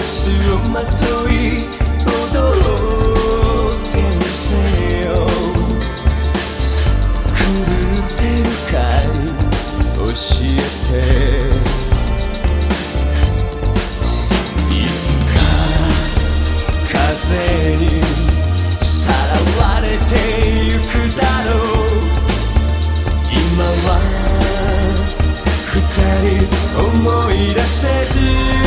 スをまとい踊ってみせよう。狂ってるかい教えて。いつか風にさらわれてゆくだろう。今は二人思い出せず、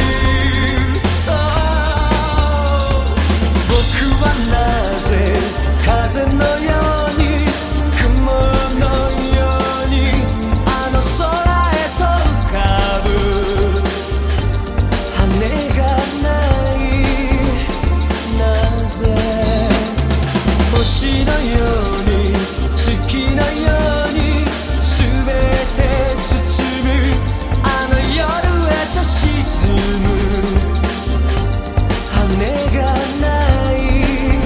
僕はなぜ風のように雲のようにあの空へと浮かぶ。羽がないなぜ。星のように月のように全て包むあの夜へと沈む。羽がない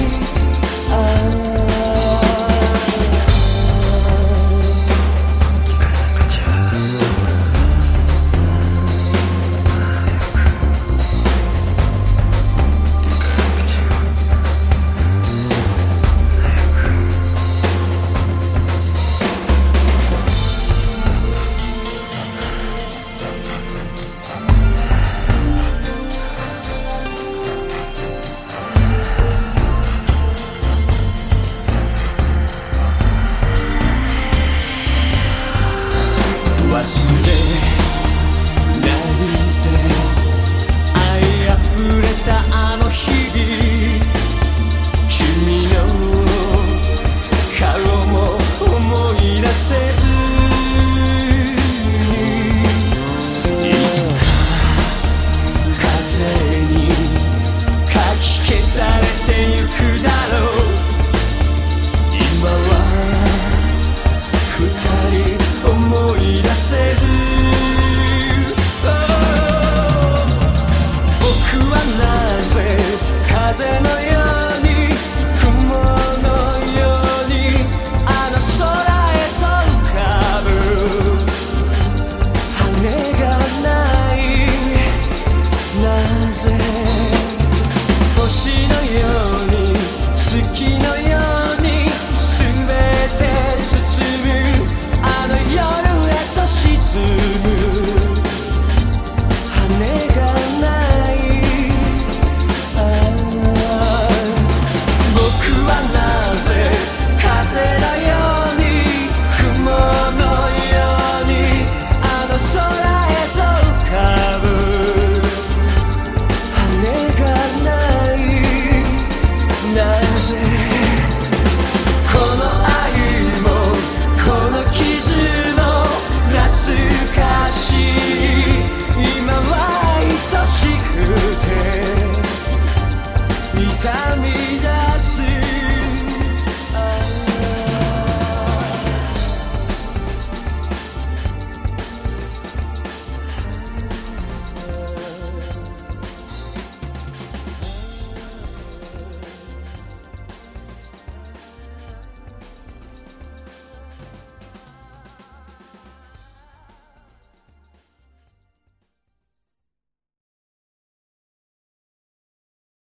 忘れないで。愛あふれたあの日々、君の顔も思い出せずに、いつか風にかき消されてゆくだろう。今は二人思い出せず、僕はなぜ風のように